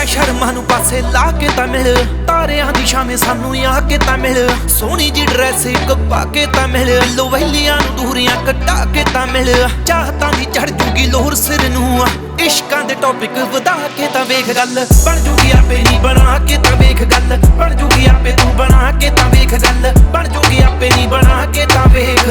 ਸ਼ਰਮਾਂ ਨੂੰ ਪਾਸੇ ਲਾ ਕੇ ਤਾਂ ਮਿਲ, ਤਾਰਿਆਂ ਦੀ ਛਾਵੇਂ ਸਾਨੂੰ ਆ ਕੇ ਤਾਂ ਮਿਲ, ਸੋਹਣੀ ਜੀ ਡਰੈਸ ਇੱਕ ਪਾ ਕੇ ਤਾਂ ਮਿਲ, ਲੋਵੈਲੀਆਂ ਨੂੰ ਦੂਰੀਆਂ ਕਟਾ ਕੇ ਤਾਂ ਮਿਲ, ਚਾਹਤਾਂ ਦੀ ਚੜ ਜੂਗੀ ਲੋਰ ਸਿਰ ਨੂੰ, ਇਸ਼ਕਾਂ ਦੇ ਟੌਪਿਕ ਵਧਾ ਕੇ ਤਾਂ ਵੇਖ ਗੱਲ, ਬਣ ਜੂਗੀ ਆਪੇ ਨਹੀਂ ਬਣਾ ਕੇ ਤਾਂ ਵੇਖ ਗੱਲ, ਬਣ ਜੂਗੀ ਆਪੇ ਤੂੰ ਬਣਾ ਕੇ ਤਾਂ ਵੇਖ ਗੱਲ, ਬਣ ਜੂਗੀ ਆਪੇ ਨਹੀਂ ਬਣਾ ਕੇ ਤਾਂ ਵੇਖ।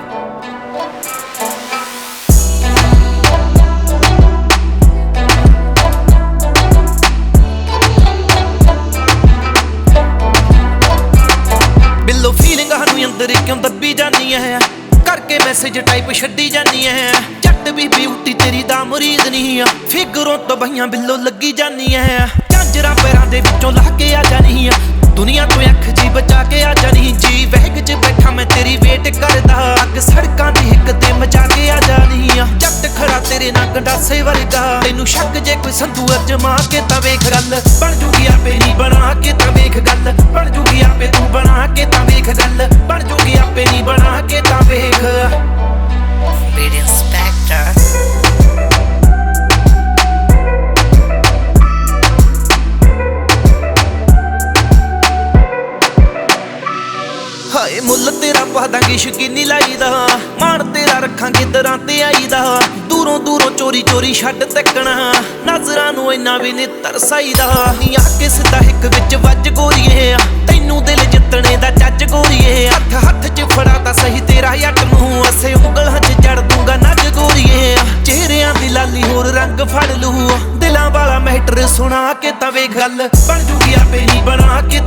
ਬਿੱਲੋ ਫੀਲਿੰਗਾਂ ਨੂੰ ਅੰਦਰ ਕਿਉਂ ਦੱਬੀ ਜਾਨੀ ਐ, ਕਰਕੇ ਮੈਸੇਜ ਟਾਈਪ ਛੱਡੀ ਜਾਨੀ ਐ, ਜੱਟ ਵੀ ਬਿਊਟੀ ਤੇਰੀ ਦਾ ਮੁਰੀਦ ਨਹੀਂ ਆ, ਫਿਗਰੋਂ ਤੋਂ ਬਈਆਂ ਬਿੱਲੋ ਲੱਗੀ ਜਾਨੀ ਐ, ਝਾਂਜਰਾਂ ਪੈਰਾਂ ਦੇ ਵਿੱਚੋਂ ਲਾ ਕੇ ਆ ਜਾਨੀ ਆ, ਦੁਨੀਆ ਤੋਂ ਅੱਖ ਜੀ ਬਚਾ ਕੇ ਆ ਜਾਨੀ, ਜੀ ਵਹਿਗ ਚ ਬੈਠਾ ਮੈਂ ਤੇਰੀ ਵੇਟ ਕਰਦਾ, ਅੱਗ ਸੜਕਾਂ ਦੀ ਹਿੱਕ ਤੇ ਮਚਾ ਕੇ ਆ ਜਾਨੀ ਆ, ਜੱਟ ਖੜਾ ਤੇਰੇ ਨਾਲ ਗੰਡਾਸੇ ਵਰਗਾ, ਤੈਨੂੰ ਸ਼ੱਕ ਜੇ ਕੋਈ ਸੰਧੂ ਅਜਮਾ ਕੇ ਤਾਂ ਵੇਖ ਗੱਲ, ਬਣ ਜੂਗੀ ਆਪੇ ਨਹੀਂ ਬਣਾ ਕੇ ਤਾਂ ਵੇਖ ਗੱਲ, ਬਣ ਜੂਗੀ ਆਪੇ ਤੂੰ ਬਣਾ ਕੇ ਤਾਂ ਵੇਖ ਗੱਲ, ਬਣ ਜੂਗੀ ਆਪੇ ਨਹੀਂ ਬਣਾ ਕੇ ਤਾਂ ਵੇਖ। Beat Inspector. ਹਾਏ ਮੁੱਲ ਤੇਰਾ ਪਾਦਾਂਗੇ ਸ਼ਕੀਨੀ ਲਾਈਦਾ, ਮਾਣ ਤੇਰਾ ਰੱਖਾਂਗੇ ਦਰਾਂ ਤੇ ਆਈਦਾ, ਦੂਰੋਂ ਦੂਰੋਂ ਚੋਰੀ ਚੋਰੀ ਛੱਡ ਤੱਕਣਾ, ਨਜ਼ਰਾਂ ਨੂੰ ਇੰਨਾ ਵੀ ਨੀ ਤਰਸਾਈਦਾ, ਨੀ ਆ ਕੇ ਸਿੱਧਾ ਹਿੱਕ ਵਿੱਚ ਵੱਜ ਗੋਰੀਏ, ਤੈਨੂੰ ਦਿਲ ਜਿੱਤਣੇ ਦਾ ਜੱਜ ਗੋਰੀਏ, ਹੱਥ ਹੱਥ ਚ ਫੜਾ ਤਾਂ ਸਹੀ ਤੇਰਾ ਜੱਟ ਮੂੰਹ, ਅਸੇ ਉਂਗਲਾਂ ਚ ਜੜ ਦੂੰਗਾ ਨੱਜ ਗੋਰੀਏ, ਚਿਹਰਿਆਂ ਦੀ ਲਾਲੀ ਹੋਰ ਰੰਗ ਫੜ ਲੂ, ਦਿਲਾਂ ਵਾਲਾ ਮੈਟਰ ਸੁਣਾ ਕੇ ਤਾਂ ਵੇਖ ਗੱਲ, ਬਣ ਜੂਗੀ ਆਪੇ ਨਹੀਂ ਬਣਾ ਕੇ